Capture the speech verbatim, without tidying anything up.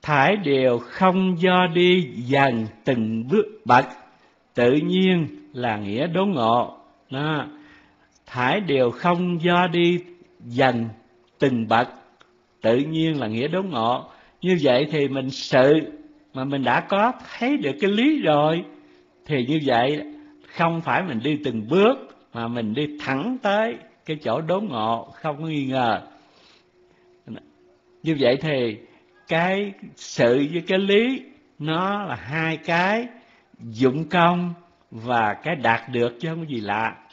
thải đều không do đi dần từng bước bậc, tự nhiên là nghĩa đốn ngộ. Đó. Thải đều không do đi dần từng bậc, tự nhiên là nghĩa đốn ngộ. Như vậy thì mình sự mà mình đã có thấy được cái lý rồi, thì như vậy không phải mình đi từng bước, mà mình đi thẳng tới cái chỗ đốn ngộ, không có nghi ngờ. Như vậy thì cái sự với cái lý nó là hai cái dụng công và cái đạt được, chứ không có gì lạ.